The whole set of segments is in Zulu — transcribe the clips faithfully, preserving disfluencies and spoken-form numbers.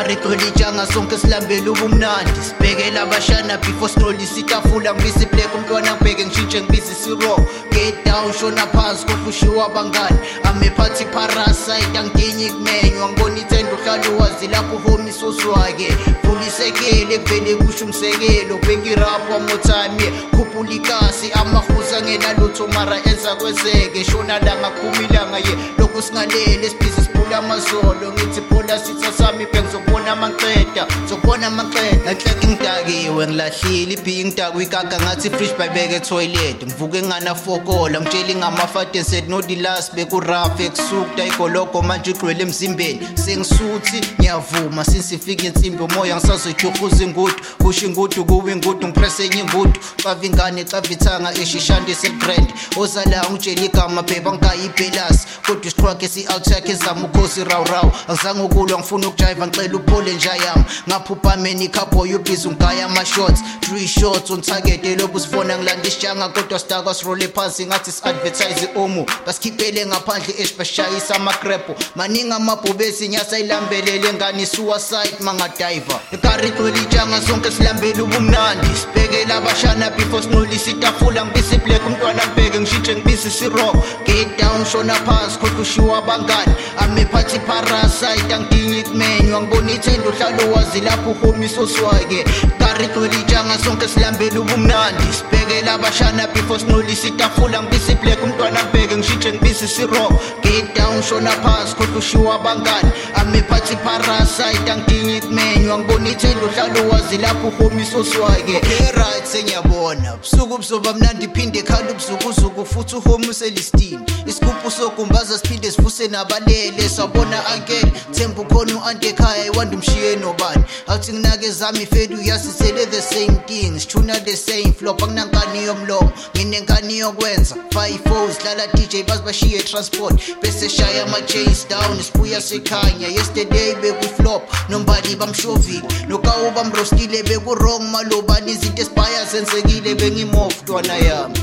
Ikari tolitshanga sonke silambele ubumnandi sibhekela abashana before sinolisa itafula ngibisi black umntwana ngibheke ngishintshe ngibisi siro get down shona phansi kokushiwa abangani ame party parasite angidinyi kumenywa ngibona ithendo uhlala uwazi lapho home isoswake vulisekele kuvele kusho umsekelo bheki rap one more time khuphula ikasi amahuza ngenalutho mara enza kwezeke shona langa khumilanga ye lokhu singalele sibhizi sibula amazolo ngithi phola sitha sami bengizobona amaqeda zobona amaqeda nhleke ngidakiwe ngilahlile ibhi ngidakwe ikaka ngathi fresh bayibeke toilet ngivuke ngana fokola ngitshela ngamafate said no dilas beku rough ekusukta igoloko manje igqwele emzimbeni sengisuthi ngiyavuma sisifika insimbi umoya ngisazojukuza ingudu kusho ingudu kuwe ingudu ngipress enye ingudu cavingane cavithanga eshishande selgrand ozala ngitshela igama phepha ngayibhelasi kodwa isiqhwakhe si outtack ezama ukhosi raw raw azange ukulwa ngifuna ukujive ngicela uphole nja yami ngaphupha meni cowboy ubhizi ungaya ama shots three shots on target elobu sifona ngilanda isijanga kodwa stakwa sirole phansi ngathi si advertise omu basikhiphele ngaphandle esibashayisa amacrepo maningi amabhubesi nyasa ilambelele ngani suicide mangadiver ikari tolitshanga sonke silambele ubumnandi sibhekela abashana before sinolisa itafula ngibisi black umntwana ngibheke ngishintshe ngibisi siro get down shona phansi kokushiwa abangani ame party parasite angidinyi kumenywa ngibona ithendo uhlala uwazi lapho home isoswake ikari tolitshanga sonke silambele ubumnandi sibhekela abashana before sinolisa itafula ngibisi black umntwana ngibheke ngishintshe ngibisi siro get down shona phansi kokushiwa abangani ame party parasite angidinyi kumenywa ngibona ithendo uhlala uwazi lapho home isoswake okay right sengiyabona busuku buzoba mnandi iphinde ekhanda ubuzukuzuku futhi uhome uselistini isigubhu sokumbaza siphinde sivuse nabalele sabona ankele themba ukhona u-anti ekhaya iwanda umshiye nobani awuthi nginake zami ifedu uyasisele the same thing sithuna the same flop akunankani yomlomo nginenkani yokwenza five fours dlala D J bazi bashiye transport bese shaya ama-chains down isibuya sekhanya yesterday beku-flop nombali bamshovile nokawu bamrostile beku-wrong malobani izinto esibhaya zenzekile bengimofu ntwana yami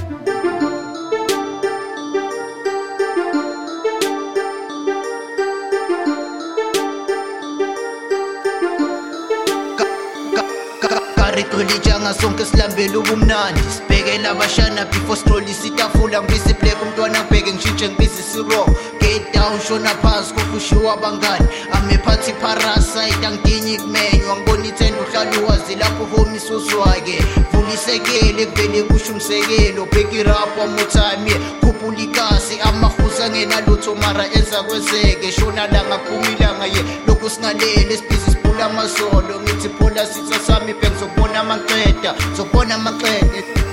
tolitshanga sonke silambele ubumnandi sibhekela abashana before sinolisa itafula ngibisi black umntwana ngibheke ngishintshe ngibisi siro get down shona phansi kokushiwa abangani ame party parasite angidinyi kumenywa ngibona ithendo uhlala uwazi lapho home isoswake vulisekele kuvele kusho umsekelo bheki rap one more time khuphula ikasi amahuza ngenalutho mara enza kwezeke shona langa khumilanga ye lokhu singalele sibhizi amazolo ngithi phola sitha sami bengizobona amaqeda zobona amaqeda